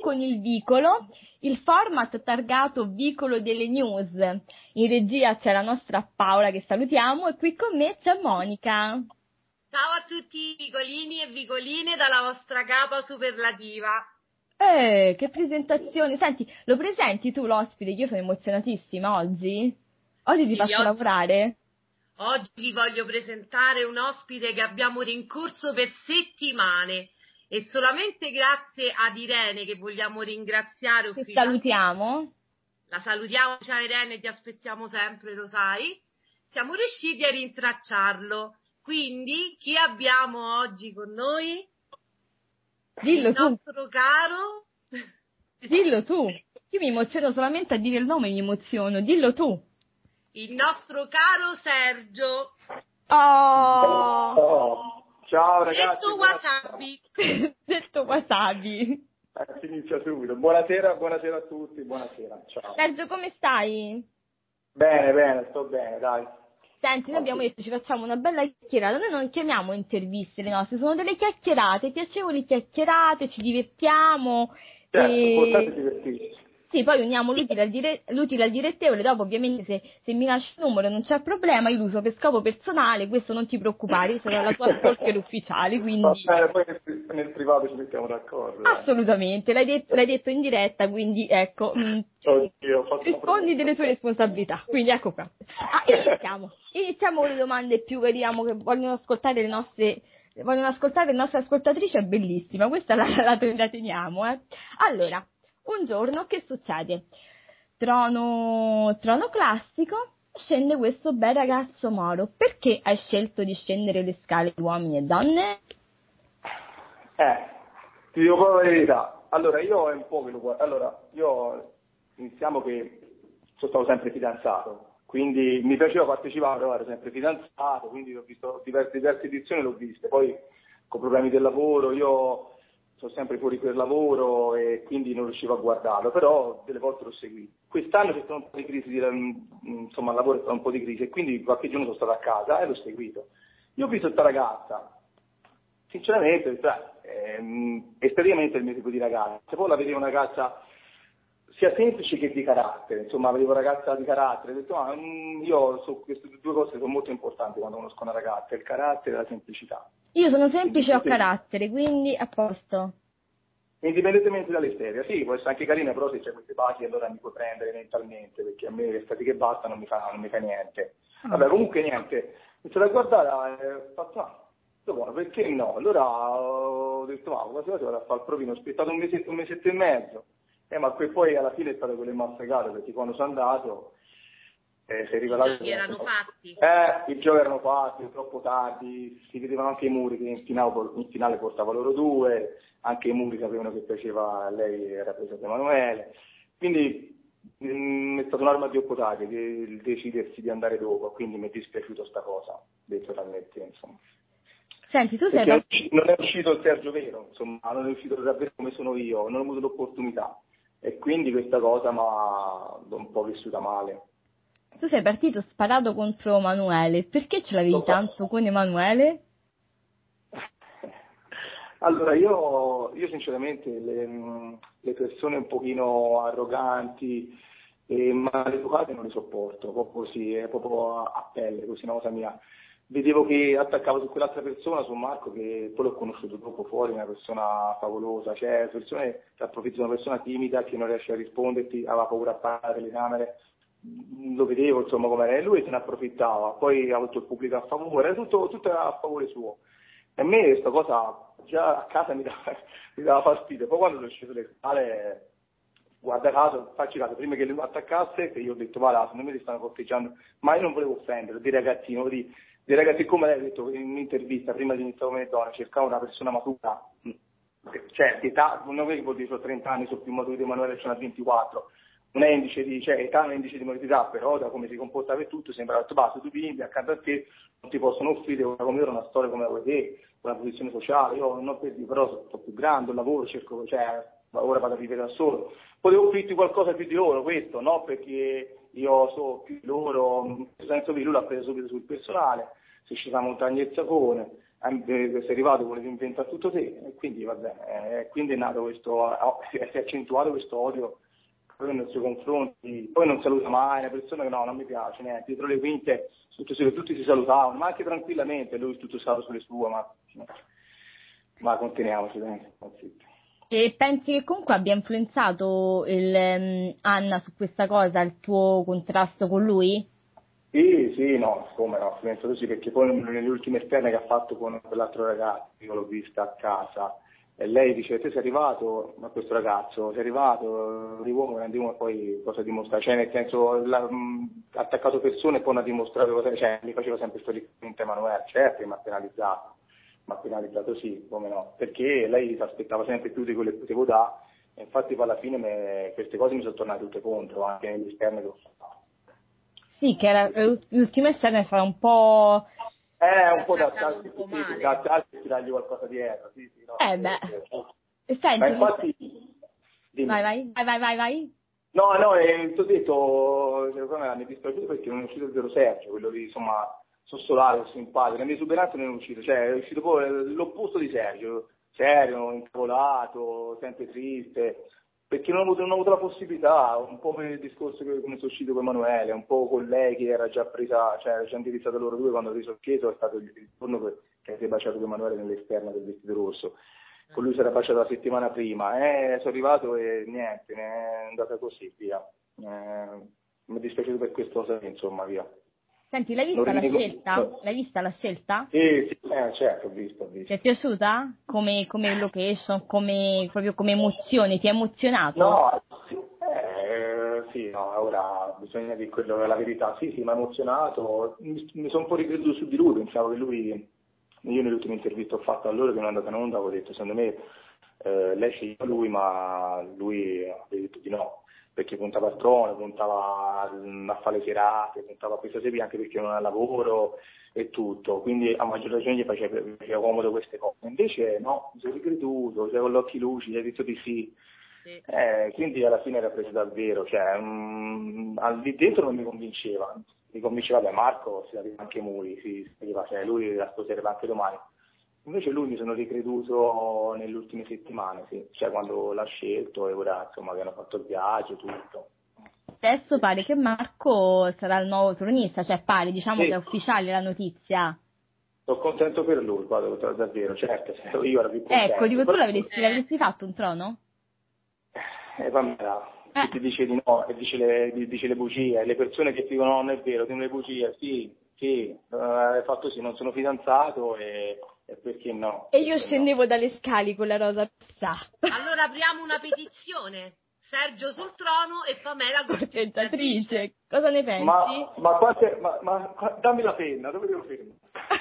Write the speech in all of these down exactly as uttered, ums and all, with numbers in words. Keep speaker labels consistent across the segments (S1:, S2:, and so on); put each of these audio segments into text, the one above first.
S1: con il Vicolo, il format targato Vicolo delle News. In regia c'è la nostra Paola, che salutiamo, e qui con me c'è Monica.
S2: Ciao a tutti i vicolini e vicoline dalla vostra capa superlativa.
S1: Eh, che presentazione! Senti, lo presenti tu l'ospite? Io sono emozionatissima oggi. Oggi ti
S2: Sì,
S1: faccio
S2: oggi,
S1: lavorare.
S2: oggi vi voglio presentare un ospite che abbiamo rincorso per settimane e solamente grazie ad Irene, che vogliamo ringraziare
S1: Che
S2: ufficialmente.
S1: salutiamo.
S2: La salutiamo, ciao Irene, ti aspettiamo sempre, lo sai. Siamo riusciti a rintracciarlo. Quindi, chi abbiamo oggi con noi?
S1: Dillo
S2: Il
S1: tu,
S2: nostro caro...
S1: dillo tu. Io mi emoziono solamente a dire il nome, mi emoziono. Dillo tu.
S2: Il nostro caro Sergio.
S1: Oh!
S3: Oh, ciao ragazzi.
S2: Detto Wasabi.
S1: Detto wasabi.
S3: Eh, si inizia subito. Buonasera, buonasera a tutti, buonasera. Ciao.
S1: Sergio, come stai?
S3: Bene, bene, sto bene, dai.
S1: Senti, noi abbiamo detto ci facciamo una bella chiacchierata. Noi non chiamiamo interviste le nostre, sono delle chiacchierate, piacevoli chiacchierate, ci divertiamo.
S3: Certo, importante
S1: E...
S3: divertirsi.
S1: Sì, poi uniamo l'utile al, dire... l'utile al direttevole. Dopo, ovviamente, se, se mi lasci il numero non c'è problema, io lo uso per scopo personale, questo non ti preoccupare, io sarò la tua stalker ufficiale,
S3: Va
S1: quindi...
S3: bene, poi nel, nel privato ci mettiamo d'accordo. Dai.
S1: Assolutamente, l'hai detto, l'hai detto in diretta, quindi ecco, mh,
S3: Oddio, ho fatto una
S1: rispondi delle tue responsabilità, quindi ecco qua. Ah, iniziamo, iniziamo con le domande più, vediamo, che vogliono ascoltare le nostre, vogliono ascoltare le nostre ascoltatrici, è bellissima, questa la, la, la teniamo, eh. Allora, un giorno che succede? Trono, trono classico, scende questo bel ragazzo moro. Perché hai scelto di scendere le scale di uomini e donne?
S3: Eh, ti dico proprio la verità. Allora, io è un po' che lo guardo. Allora, io iniziamo che sono stato sempre fidanzato, quindi mi piaceva partecipare, però ero sempre fidanzato, quindi ho visto diverse, diverse edizioni, l'ho viste. Poi con problemi del lavoro, io sono sempre fuori per lavoro e quindi non riuscivo a guardarlo, però delle volte l'ho seguito. Quest'anno c'è stata un po' di crisi, di, insomma, al lavoro è stata un po' di crisi e quindi qualche giorno sono stato a casa e l'ho seguito. Io ho visto questa ragazza. Sinceramente, cioè, ehm, esteticamente è il mio tipo di ragazza, poi la vedevo una ragazza sia semplice che di carattere, insomma, vedevo una ragazza di carattere, ho detto, ah, mm, io so, queste due cose sono molto importanti quando conosco una ragazza, il carattere e la semplicità.
S1: Io sono semplice e ho
S3: Quindi,
S1: carattere, quindi a posto.
S3: indipendentemente dall'estetica, sì, può essere anche carina, però se c'è queste pagine allora mi puoi prendere mentalmente, perché a me le estetiche basta non mi fa, non mi fa niente.
S1: Ah.
S3: Vabbè, comunque niente, mi sono a guardare e ho fatto, ah, buono, perché no? Allora ho detto, ma quasi quasi vado a fare il provino, ho aspettato un mesetto, un mesetto e mezzo, eh, ma poi, poi alla fine è stato quello massacato, perché quando sono andato eh, si è
S2: I
S3: rivelato
S2: giochi
S3: che
S2: erano fatti.
S3: eh, i giochi erano fatti, troppo tardi, si vedevano anche i muri che in finale, in finale portava loro due, anche i muri sapevano che piaceva a lei, era presa da Emanuele, quindi mh, è stata un'arma di oppotarie di decidersi di andare dopo, quindi mi è dispiaciuto sta cosa, detto talmente, insomma.
S1: Senti, tu sei
S3: Perché
S1: partito...
S3: non è uscito il Sergio vero, insomma, non è uscito davvero come sono io, non ho avuto l'opportunità e quindi questa cosa mi ha un po' vissuta male.
S1: Tu sei partito sparato contro Emanuele, perché ce l'avevi tanto con Emanuele?
S3: Allora, io, io sinceramente le, le persone un pochino arroganti e maleducate non le sopporto, proprio così, è proprio a, a pelle, così una cosa mia. Vedevo che attaccavo su quell'altra persona, su Marco, che poi l'ho conosciuto dopo fuori, una persona favolosa, cioè persone che approfittano di una persona timida che non riesce a risponderti, aveva paura a parlare alle camere, lo vedevo insomma com'era, e lui se ne approfittava, poi ha avuto il pubblico a favore, era tutto, tutto a favore suo. E a me questa cosa già a casa mi dava, mi dava fastidio, poi quando sono sceso le scale, guarda caso, facci caso, prima che lui mi attaccasse, che io ho detto, guarda, secondo me ti stanno corteggiando, ma io non volevo offendere, dei ragazzini, di, dei ragazzi come lei ha detto in un'intervista, prima di iniziare come donna, cercavo una persona matura, cioè, di età, non è che vuol dire che ho trenta anni, sono più maturo di Emanuele, ce n'ha ventiquattro, non è indice di, cioè, età non è indice di maturità, però da come si comportava e tutto, sembra che basta, tu bimbi accanto a te, non ti possono offrire una come ora una storia come la vuoi te, una posizione sociale, io non per dire, però sono più grande, ho lavoro, cerco, cioè, ora vado a vivere da solo, potevo offrirti qualcosa più di loro, questo, no perché io so più di loro, nel senso che lui l'ha preso subito sul personale, si è scesa a montagna il sapone, sei arrivato, volevi inventare tutto te, e quindi vabbè, eh, quindi è nato questo, oh, si è accentuato questo odio poi nei suoi confronti, poi non saluta mai, una persona che no, non mi piace, niente, dietro le quinte tutti, tutti si salutavano, ma anche tranquillamente, lui tutto stato sulle sue, ma, ma conteniamoci, dai, zitto.
S1: E pensi che comunque abbia influenzato il, um, Anna su questa cosa, il tuo contrasto con lui?
S3: Sì, sì, no, come no, penso così, perché poi nelle ultime esterne che ha fatto con quell'altro ragazzo, io l'ho vista a casa, e lei dice, te sei arrivato, ma questo ragazzo, sei arrivato, di uomo, andiamo poi cosa dimostra, cioè nel senso, ha attaccato persone e poi non ha dimostrato cosa, cioè mi faceva sempre sto riferimento a Emanuele, certo che mi ha penalizzato, mi ha penalizzato sì, come no, perché lei si aspettava sempre più di quello che potevo dare, e infatti poi alla fine me, queste cose mi sono tornate tutte contro, anche negli esterni che ho fatto.
S1: Sì, che era, l'ultima esterna fa un po'...
S3: Eh, un po' da alti, sì, sì, da alti tirargli qualcosa dietro, sì, sì, no.
S1: Eh beh, e senti...
S3: Ma infatti...
S1: Dimmi. Vai, vai, vai, vai, vai, vai.
S3: No, no, eh, ti ho detto, secondo me mi è dispiaciuto perché non è uscito il vero Sergio, quello lì, insomma, sossolare, simpatico, la mia esuberanza non è uscito, cioè è uscito poi l'opposto di Sergio, serio, incavolato, sempre triste, perché non ho avuto, non ho avuto la possibilità, un po' per il discorso che come sono uscito con Emanuele, un po' con lei che era già presa, cioè ci hanno indirizzato loro due quando ho riso il chieso, è stato il, il giorno che si è baciato con Emanuele nell'esterna del vestito rosso. Con lui si era baciato la settimana prima, eh, sono arrivato e niente, è andata così, via. Eh, mi è dispiaciuto per questo, insomma, via.
S1: Senti, l'hai vista la scelta? L'hai vista la scelta?
S3: Sì, sì, eh, certo, ho visto, ho visto.
S1: Ti è piaciuta? Come, come location, come, proprio come emozione, ti ha emozionato?
S3: No, sì, eh, sì, no, ora bisogna dire quello che è la verità. Sì, sì, mi ha emozionato, mi, mi sono un po' ricreduto su di lui, pensavo che lui, io nelle ultime interviste ho fatto a loro che non è andata in onda, avevo detto, secondo me eh, lei sceglieva lui, ma lui ha detto di no, perché puntava al trono, puntava a fare le serate, puntava a questa serie anche perché non ha lavoro e tutto, quindi a maggior ragione gli faceva, faceva comodo queste cose. Invece no, mi sono ricreduto, cioè, con gli occhi lucidi, ha detto di sì. Sì. Eh, quindi alla fine era preso davvero, cioè, um, lì dentro non mi convinceva, mi convinceva, beh, Marco si arriva anche Muri, si, si cioè, lui la sposerà anche domani. Invece lui mi sono ricreduto nelle ultime settimane, sì, cioè quando l'ha scelto e ora insomma che hanno fatto il viaggio, tutto.
S1: Adesso pare che Marco sarà il nuovo tronista, cioè pare, diciamo
S3: sì.
S1: che è ufficiale la notizia.
S3: Sono contento per lui, guarda, davvero, certo, se io ero più contento.
S1: Ecco, dico, tu l'avresti, eh. l'avresti fatto un trono?
S3: E eh, Pamela, eh. ti dice di no, e dice le, dice le bugie, le persone che dicono no, non è vero, dicono le bugie, sì, sì, hai uh, fatto sì, non sono fidanzato e, e perché no?
S1: E io scendevo no. dalle scale con la rosa pizza.
S2: Allora apriamo una petizione, Sergio sul trono e Pamela corteggiatrice.
S1: Cosa ne pensi?
S3: Ma, ma, quante, ma, ma dammi la penna, dove devo firmare?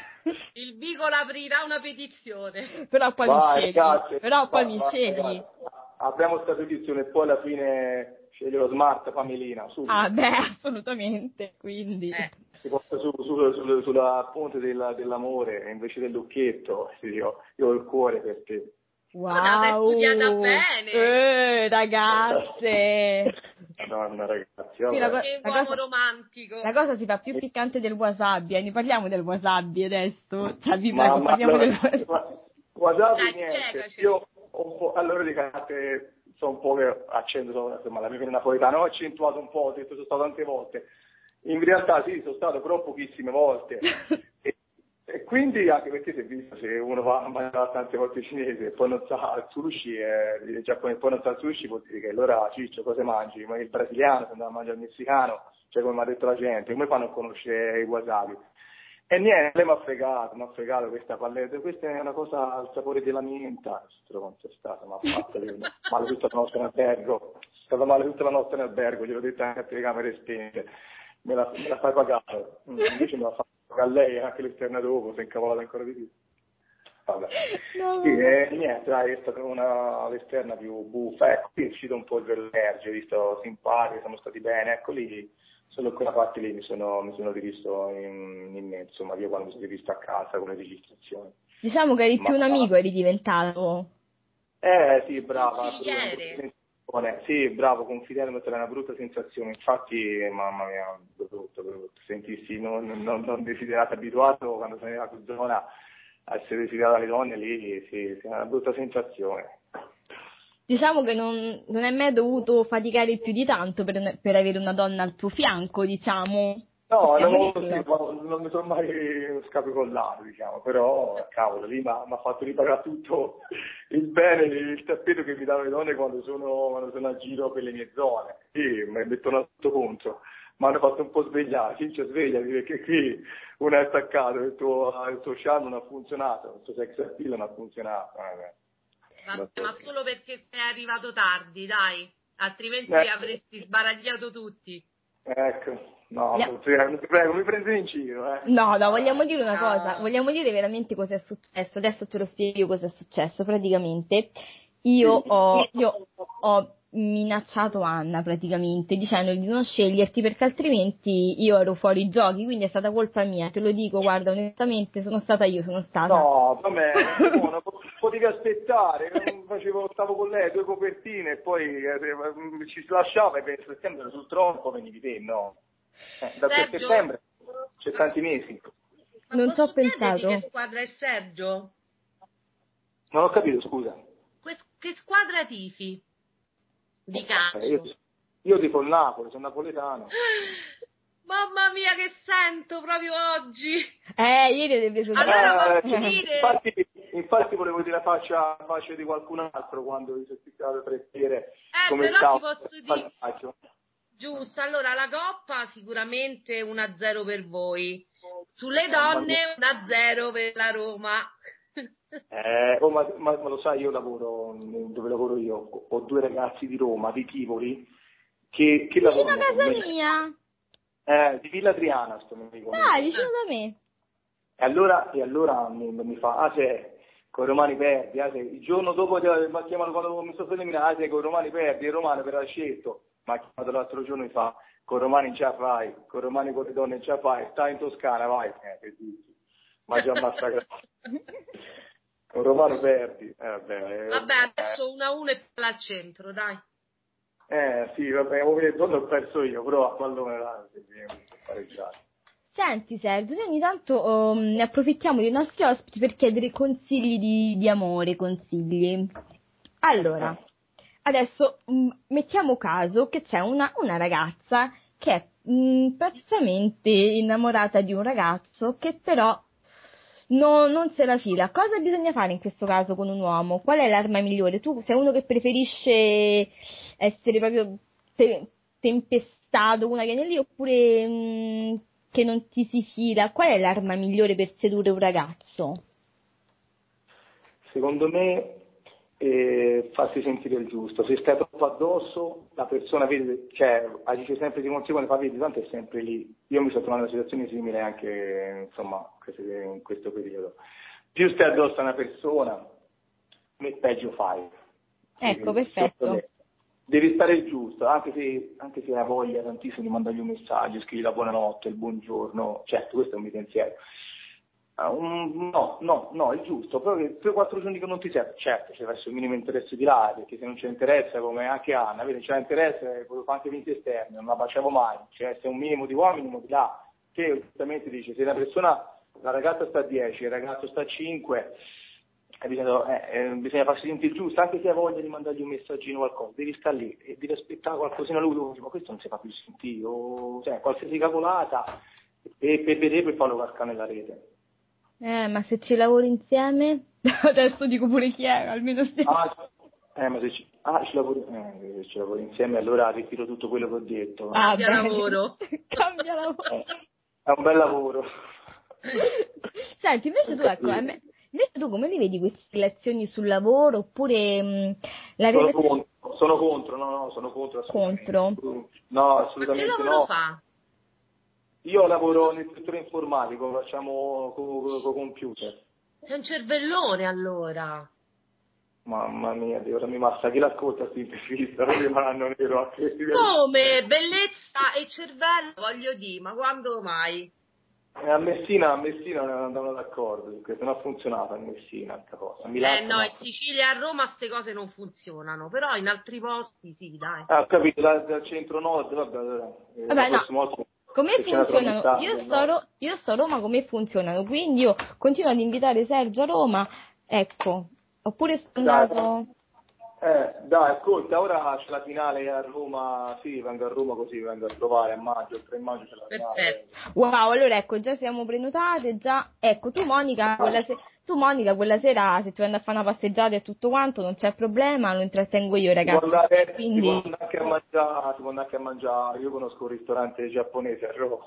S2: Il Vicolo aprirà una petizione.
S1: Però poi vai, mi scegli. Ragazzi, Però poi va, mi va, scegli.
S3: Ragazzi, apriamo questa petizione e poi alla fine sceglie lo smart Pamelina. Subito.
S1: Ah beh, assolutamente, quindi.
S2: Eh.
S3: Si porta su, su, su, sulla ponte della, dell'amore invece del lucchetto. Sì, io, io ho il cuore per te.
S1: Wow.
S2: L'avete studiata bene.
S1: Eh, ragazze.
S3: Madonna, ragazzi.
S2: Sì, la, che la uomo cosa, romantico.
S1: La cosa si fa più piccante del wasabi, eh. Ne parliamo del wasabi adesso. Cioè, vi
S3: ma,
S1: prego,
S3: ma
S1: parliamo
S3: allora,
S1: del wasabi.
S3: Ma, wasabi
S2: Dai,
S3: niente. Io ho un po', allora di carattere sono un po' che accendo, insomma, la mia vena napoletana ho accentuato un po', ho detto sono stato tante volte. In realtà sì, sono stato però pochissime volte. e, e quindi anche perché si è visto, se uno va a mangiare tante volte cinese e poi non sa il sushi, eh, il giapponese poi non sa il sushi, vuol dire che allora Ciccio cosa mangi? Ma il brasiliano, se andava a mangiare il messicano, cioè come mi ha detto la gente, come fanno a conoscere i wasabi? E niente, lei mi ha fregato, mi ha fregato questa palletta, questa è una cosa al sapore della menta, stronzo è stato, mi ha fatto male tutta la notte in albergo, è stata male tutta la notte in albergo, gliel'ho detto anche a telecamere spente, me la, me la fai pagare, invece me la fa pagare lei anche l'esterna dopo, si è incavolata ancora di più. Vabbè. No. Sì, e niente, dai, è stata una l'esterna più buffa, ecco, qui è uscito un po' il verlegge, visto simpatico, siamo stati bene, ecco lì. Solo quella parte lì mi sono, mi sono rivisto in, in me, insomma, io quando mi sono rivisto a casa con le registrazioni.
S1: Diciamo che eri
S3: Ma,
S1: più un amico, eri diventato.
S3: Eh sì, brava. Sì, bravo, confidiare è una brutta sensazione, infatti, mamma mia, brutto, brutto. Sentissi non, non, non desiderato abituato quando sono arrivato in zona, essere desiderata dalle donne lì, sì, sì, è una brutta sensazione.
S1: Diciamo che non, non hai mai dovuto faticare più di tanto per, per avere una donna al tuo fianco, diciamo.
S3: No, non,
S1: Possiamo
S3: sì,
S1: dirlo.
S3: ma non mi sono mai scapecollato, diciamo, però cavolo, lì mi ha fatto ripagare tutto il bene, il tappeto che mi davano le donne quando sono, quando sono a giro per le mie zone. Sì, mi mettono tutto contro. Mi hanno fatto un po' svegliare, Cinzia svegliati perché qui uno è attaccato, il tuo, il tuo charme non ha funzionato, il tuo sex appeal non ha funzionato. Eh,
S2: Vabbè, ma solo perché sei arrivato tardi, dai, altrimenti
S3: eh,
S2: avresti sbaragliato tutti.
S3: ecco. No,
S1: No.
S3: ti prego, mi prendi in giro, eh.
S1: No, no, vogliamo dire una
S2: No.
S1: cosa, vogliamo dire veramente cosa è successo, adesso te lo spiego io cosa è successo, praticamente io ho, io ho minacciato Anna praticamente dicendogli di non sceglierti perché altrimenti io ero fuori giochi, quindi è stata colpa mia, te lo dico, guarda, onestamente sono stata io, sono stata.
S3: No, vabbè, buono, potevi aspettare, facevo, stavo con lei, due copertine e poi eh, ci si lasciava e per settembre sul tronco venivi te, no? Eh, da
S2: Sergio,
S3: settembre c'è tanti mesi.
S2: ma
S1: Non ci ho
S2: posso chiederti
S1: pensato.
S2: che squadra è Sergio?
S3: Non ho capito, scusa.
S2: Que- che squadra tifi? Di
S3: Eh, io,
S2: calcio.
S3: io tifo il Napoli, sono napoletano.
S2: Mamma mia che sento proprio oggi.
S1: Eh, ieri ti è piaciuto.
S2: Allora
S3: Eh,
S2: posso dire...
S3: infatti, infatti volevo dire la faccia, la faccia di qualcun altro quando vi sono spiccato per dire
S2: Eh,
S3: come
S2: però ti
S3: stavo.
S2: posso dire...
S3: Faccio.
S2: Giusto, allora la Coppa sicuramente uno a zero per voi. Sulle
S3: Mamma mia.
S2: donne uno a zero per la Roma.
S3: Eh, oh, ma, ma- ma lo sai, io lavoro dove lavoro io, ho due ragazzi di Roma, di Tivoli, che, che
S1: Vicino a
S3: lavorano con me.
S1: casa mia.
S3: Eh, di Villa Triana, sto mio amico
S1: Dai,
S3: mio.
S1: vicino da me.
S3: E allora, e allora mi, mi fa, ah se, con i romani perdi, ah, se, il giorno dopo ti mi ha chiamato quando mi sono eliminato, ah se, con i romani perdi, il romano per la scelto, mi ha chiamato l'altro giorno e mi fa, con i romani non ce la fai, con i romani con le donne non ce la fai, stai in Toscana, vai, eh, che dici, ma già massacrato. Con romano perdi, eh, vabbè, eh,
S2: Vabbè, adesso uno a uno e palla al centro, dai.
S3: eh sì, vabbè, ho perso io, però a pallone là, si deve pareggiare.
S1: Senti Sergio, noi ogni tanto um, ne approfittiamo dei nostri ospiti per chiedere consigli di, di amore, consigli. Allora, adesso um, mettiamo caso che c'è una, una ragazza che è um, praticamente innamorata di un ragazzo che però no, non se la fila. Cosa bisogna fare in questo caso con un uomo? Qual è l'arma migliore? Tu sei uno che preferisce essere proprio te- tempestato, una che viene lì, oppure mh, che non ti si fila? Qual è l'arma migliore per sedurre un ragazzo?
S3: Secondo me eh, farsi sentire il giusto, se stai troppo addosso la persona vede, cioè agisce sempre di conseguenza, fa vedi tanto è sempre lì. Io mi sono trovato in una situazione simile anche insomma in questo periodo. Più stai addosso a una persona, peggio fai.
S1: Ecco,
S3: Sì,
S1: perfetto.
S3: devi stare il giusto, anche se, anche se hai voglia tantissimo di mandargli un messaggio, scrivi la buonanotte, il buongiorno, certo questo è un mio pensiero. Uh, un, no, no, no, è giusto, proprio tre o quattro giorni che non ti serve, certo c'è verso il minimo interesse di là, perché se non c'è interesse, come anche Anna, vedi, c'è interesse, volevo fare anche vinti esterni, non la baciavo mai, c'è cioè, un minimo di uomini, minimo di là, che giustamente dice, se una persona, la ragazza sta a dieci, il ragazzo sta a cinque, eh, bisogna, eh, eh, bisogna farsi sentire giusto, anche se hai voglia di mandargli un messaggino o qualcosa, devi stare lì e devi aspettare qualcosina a lui, dici, ma questo non si fa più sentire, o cioè qualsiasi cavolata, e per vedere per farlo cascare nella rete.
S1: Eh, ma se ci lavori insieme? Adesso dico pure chi è, almeno se...
S3: Ah, eh, ma se ci, ah, ci lavori, eh, se ci lavori insieme, allora ritiro tutto quello che ho detto.
S1: Ah,
S2: Cambia
S1: bene.
S2: lavoro.
S1: Cambia lavoro.
S3: È un bel lavoro.
S1: Senti, invece tu, ecco, a me- invece tu come li vedi queste relazioni sul lavoro, oppure mh, la
S3: Sono
S1: relazione
S3: contro, sono contro, no, no, sono contro assolutamente.
S1: contro?
S3: No,
S2: Ma che
S3: assolutamente
S2: lavoro
S3: no.
S2: fa?
S3: Io lavoro nel settore informatico, facciamo con co computer.
S2: Sei un cervellone allora.
S3: Mamma mia, Dio, ora mi massa chi l'ascolta sta intervista, non mi fanno nero a questi.
S2: Come? Bellezza e cervello, voglio dire, ma quando mai?
S3: Eh, A Messina, a Messina non andavano d'accordo su questo, non ha funzionato a Messina questa cosa. A Milano
S2: Eh no,
S3: no.
S2: in Sicilia e a Roma queste cose non funzionano, però in altri posti sì, dai.
S3: Ah, ho capito, dal, dal centro nord, vabbè, allora, eh,
S1: Vabbè,
S3: la
S1: no.
S3: prossima volta
S1: come funzionano? Io sto, no? io sto a Roma, come funzionano? Quindi io continuo ad invitare Sergio a Roma, ecco, oppure sto andato...
S3: Eh, dai, ascolta, ora c'è la finale a Roma, sì, vengo a Roma così, vengo a trovare a maggio, il tre maggio c'è la finale.
S2: Perfetto.
S1: Wow, allora ecco, già siamo prenotate, già, ecco, tu Monica, quella, se... tu Monica quella sera, se ti vuoi andare a fare una passeggiata e tutto quanto, non c'è problema, lo intrattengo io, ragazzi.
S3: Si può andare,
S1: Quindi...
S3: si può andare anche a mangiare, si può andare anche a mangiare, io conosco un ristorante giapponese a Roma.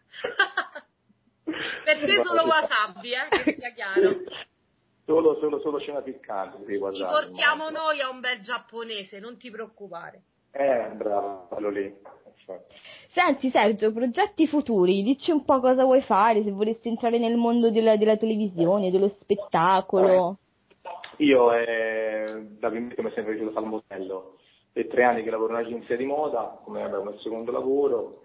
S2: Per te solo wasabi, eh, che sia chiaro.
S3: Solo, solo, solo scena piccante.
S2: Ti portiamo noi a un bel giapponese, non ti preoccupare.
S3: Eh, bravo, quello lì.
S1: Senti Sergio, progetti futuri, dici un po' cosa vuoi fare, se vorresti entrare nel mondo della, della televisione, dello spettacolo.
S3: Io eh, da bambino mi è sempre piaciuto fare il modello. Per tre anni che lavoro in un'agenzia di moda, come, vabbè, come secondo lavoro.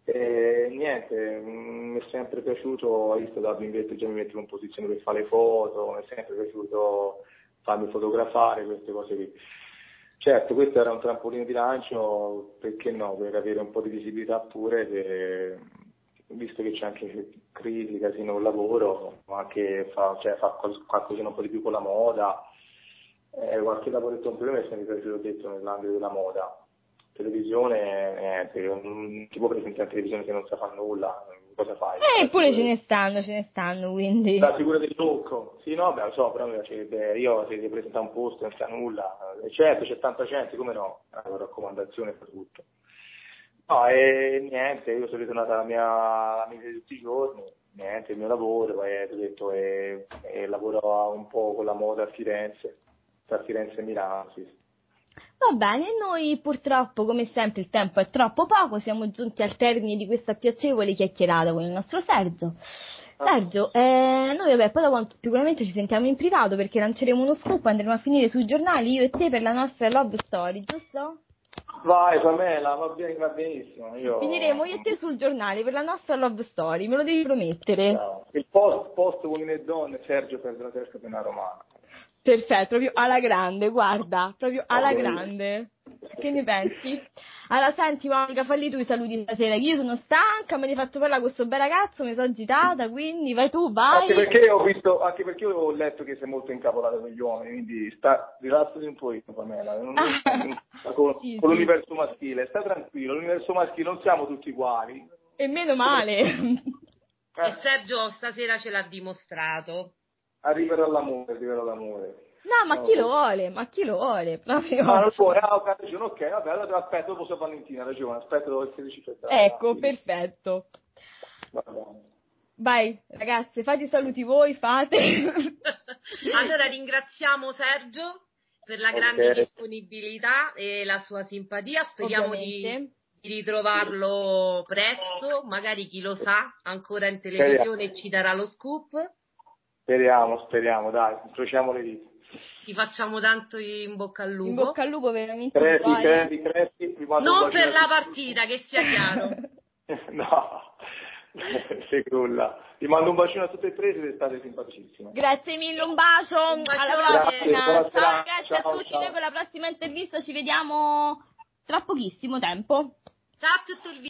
S3: E niente, mi è sempre piaciuto, visto da bimbetto già mi mettevo in posizione per fare le foto, mi è sempre piaciuto farmi fotografare, queste cose qui. Certo, questo era un trampolino di lancio, perché no, per avere un po' di visibilità pure, che, visto che c'è anche crisi, casino al lavoro, ma anche fa, cioè, fa qualcosina un po' di più con la moda, eh, qualche lavoretto in più mi è sempre piaciuto, detto, nell'ambito della moda. Televisione, niente, non ti può presentare in televisione che non sa fare nulla, cosa fai?
S1: Eh, eppure ce ne stanno, ce ne stanno, quindi...
S3: La figura del tocco, sì, no, beh, lo so, però mi piacerebbe, io se ti presenta un posto non sa nulla, certo, c'è tanta gente, come no, è una raccomandazione per tutto. No, e niente, io sono ritornato alla mia amica di tutti i giorni, niente, il mio lavoro, poi ti ho detto, e, e lavoro un po' con la moda a Firenze, tra Firenze e Milano, sì.
S1: Va bene, noi purtroppo, come sempre, il tempo è troppo poco, siamo giunti al termine di questa piacevole chiacchierata con il nostro Sergio. Sergio, eh, noi vabbè, poi da quanto, sicuramente ci sentiamo in privato perché lanceremo uno scoop, andremo a finire sui giornali, io e te, per la nostra love story, giusto?
S3: Vai, Pamela, va, bene, va benissimo. Io...
S1: Finiremo io e te sul giornale per la nostra love story, me lo devi promettere.
S3: Ciao. Il post, post uomini e donne, Sergio perde la testa per una romana.
S1: Perfetto, proprio alla grande, guarda, proprio alla grande. Che ne pensi? Allora, senti Monica, falli tu i saluti stasera, io sono stanca, me ne hai fatto parlare con questo bel ragazzo, mi sono agitata, quindi vai tu, vai.
S3: Anche perché ho visto, anche perché io ho letto che sei molto incavolata con gli uomini, quindi sta, rilassati un po', Pamela, non, non, con,
S1: sì,
S3: con
S1: sì.
S3: l'universo maschile, sta tranquillo, l'universo maschile non siamo tutti uguali.
S1: E meno male.
S3: Eh.
S2: E Sergio stasera ce l'ha dimostrato.
S3: Arriverà l'amore, arriverà l'amore.
S1: No, ma
S3: no,
S1: chi lo vuole? Ma chi lo vuole? Proprio.
S3: Ah, non vuole, ah, ho ragione, ok, vabbè, allora aspetta, dopo San Valentina, ragione, aspetta dopo il sedici febbraio.
S1: Ecco, perfetto.
S3: Va bene.
S1: Vai, ragazze, fate i saluti voi, fate.
S2: Allora ringraziamo Sergio per la
S3: Okay.
S2: grande disponibilità e la sua simpatia, speriamo di, di ritrovarlo presto, magari chi lo sa, ancora in televisione e ci darà lo scoop.
S3: Speriamo, speriamo, dai, incrociamo le dita.
S2: Ti facciamo tanto in bocca al lupo.
S1: In bocca al lupo, veramente.
S3: Crepi, crepi, crepi.
S2: Non per la partita, che sia chiaro.
S3: No, sei crulla. Ti mando un bacino a tutte e tre, siete state simpaticissime.
S1: Grazie mille, un bacio,
S2: Un bacio,
S1: alla prossima.
S3: grazie,
S1: Ciao ragazzi,
S3: ciao,
S1: a tutti,
S3: ciao.
S1: noi con la prossima intervista ci vediamo tra pochissimo tempo.
S2: Ciao a tutti il